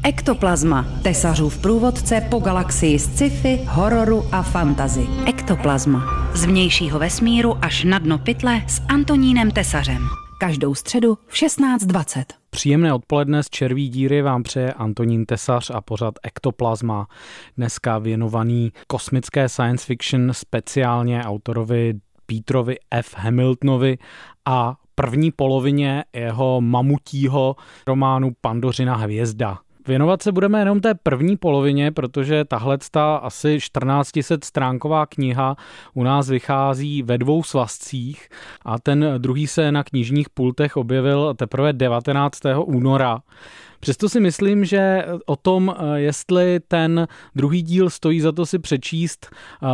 Ektoplazma, tesařův průvodce po galaxii sci-fi, hororu a fantasy. Ektoplazma. Z vnějšího vesmíru až na dno pytle s Antonínem Tesařem. Každou středu v 16:20. Příjemné odpoledne z Červí díry vám přeje Antonín Tesař a pořad Ektoplazma. Dneska věnovaný kosmické science fiction, speciálně autorovi Peterovi F. Hamiltonovi a první polovině jeho mamutího románu Pandořina hvězda. Věnovat se budeme jenom té první polovině, protože tahlecta asi 1400stránková kniha u nás vychází ve 2 svazcích a ten druhý se na knižních pultech objevil teprve 19. února. Přesto si myslím, že o tom, jestli ten druhý díl stojí za to si přečíst,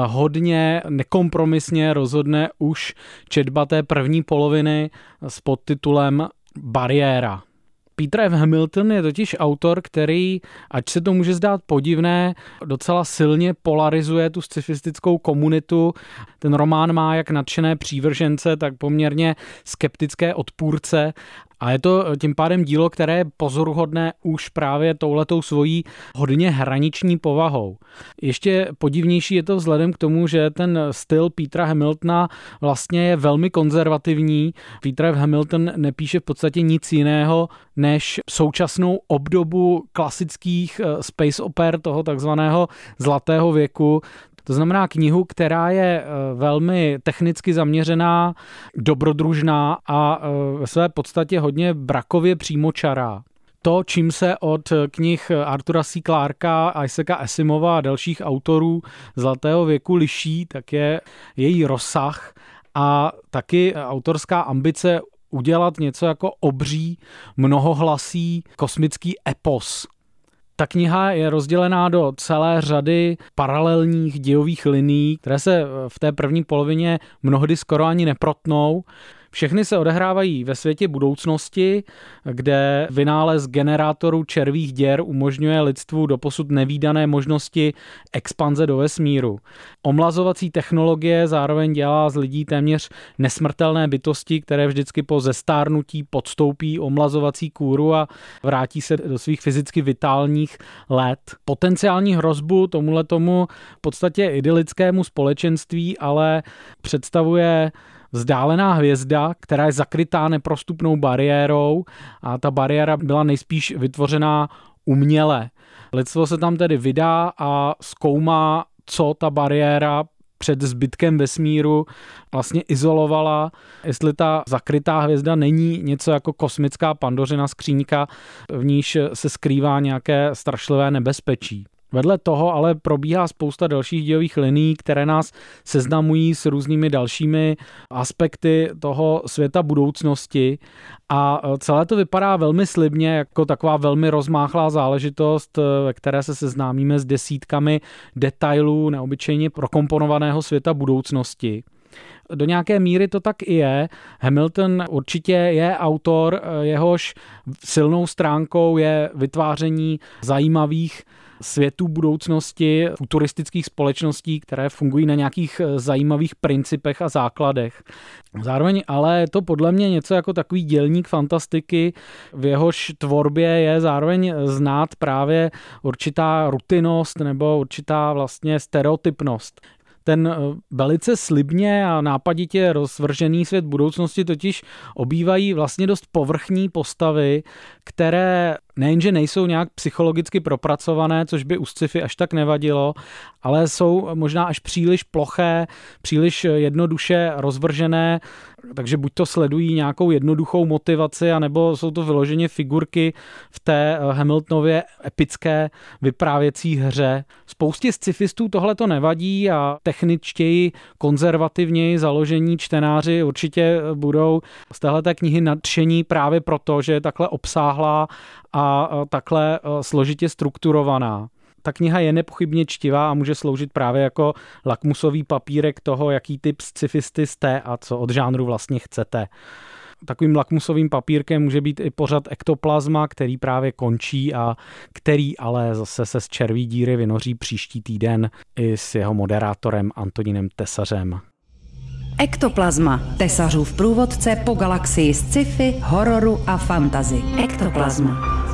hodně nekompromisně rozhodne už četba té první poloviny s podtitulem Bariéra. Peter F. Hamilton je totiž autor, který, ač se to může zdát podivné, docela silně polarizuje tu scifistickou komunitu. Ten román má jak nadšené přívržence, tak poměrně skeptické odpůrce. A je to tím pádem dílo, které je pozoruhodné už právě touhletou svojí hodně hraniční povahou. Ještě podivnější je to vzhledem k tomu, že ten styl Petera Hamiltona vlastně je velmi konzervativní. Peter F. Hamilton nepíše v podstatě nic jiného než současnou obdobu klasických space oper toho takzvaného zlatého věku. To znamená knihu, která je velmi technicky zaměřená, dobrodružná a ve své podstatě hodně brakově přímočará. To, čím se od knih Artura C. Clarka, Isaaca Asimova a dalších autorů zlatého věku liší, tak je její rozsah a taky autorská ambice udělat něco jako obří, mnohohlasý kosmický epos. Ta kniha je rozdělená do celé řady paralelních dějových linií, které se v té první polovině mnohdy skoro ani neprotnou. Všechny se odehrávají ve světě budoucnosti, kde vynález generátorů červých děr umožňuje lidstvu doposud nevídané možnosti expanze do vesmíru. Omlazovací technologie zároveň dělá z lidí téměř nesmrtelné bytosti, které vždycky po zestárnutí podstoupí omlazovací kúru a vrátí se do svých fyzicky vitálních let. Potenciální hrozbu tomuhletomu v podstatě idylickému společenství ale představuje vzdálená hvězda, která je zakrytá neprostupnou bariérou a ta bariéra byla nejspíš vytvořená uměle. Lidstvo se tam tedy vydá a zkoumá, co ta bariéra před zbytkem vesmíru vlastně izolovala, jestli ta zakrytá hvězda není něco jako kosmická Pandořina skříňka, v níž se skrývá nějaké strašlivé nebezpečí. Vedle toho ale probíhá spousta dalších dějových linií, které nás seznamují s různými dalšími aspekty toho světa budoucnosti a celé to vypadá velmi slibně jako taková velmi rozmáchlá záležitost, ve které se seznámíme s desítkami detailů neobyčejně prokomponovaného světa budoucnosti. Do nějaké míry to tak i je. Hamilton určitě je autor, jehož silnou stránkou je vytváření zajímavých světů budoucnosti, futuristických společností, které fungují na nějakých zajímavých principech a základech. Zároveň ale je to podle mě něco jako takový dělník fantastiky, v jehož tvorbě je zároveň znát právě určitá rutinost nebo určitá vlastně stereotypnost. Ten velice slibně a nápaditě rozvržený svět budoucnosti totiž obývají vlastně dost povrchní postavy, které nejenže nejsou nějak psychologicky propracované, což by u sci-fi až tak nevadilo, ale jsou možná až příliš ploché, příliš jednoduše rozvržené, takže buď to sledují nějakou jednoduchou motivaci, anebo jsou to vyloženě figurky v té Hamiltonově epické vyprávěcí hře. Spoustě scifistů tohle to nevadí a techničtěji, konzervativněji založení čtenáři určitě budou z téhleté knihy nadšení právě proto, že je takhle obsáhlá a takhle složitě strukturovaná. Ta kniha je nepochybně čtivá a může sloužit právě jako lakmusový papírek toho, jaký typ scifisty jste a co od žánru vlastně chcete. Takovým lakmusovým papírkem může být i pořad Ektoplazma, který právě končí a který ale zase se z Červí díry vynoří příští týden i s jeho moderátorem Antonínem Tesařem. Ektoplazma, tesařův průvodce po galaxii sci-fi, hororu a fantasy. Ektoplazma.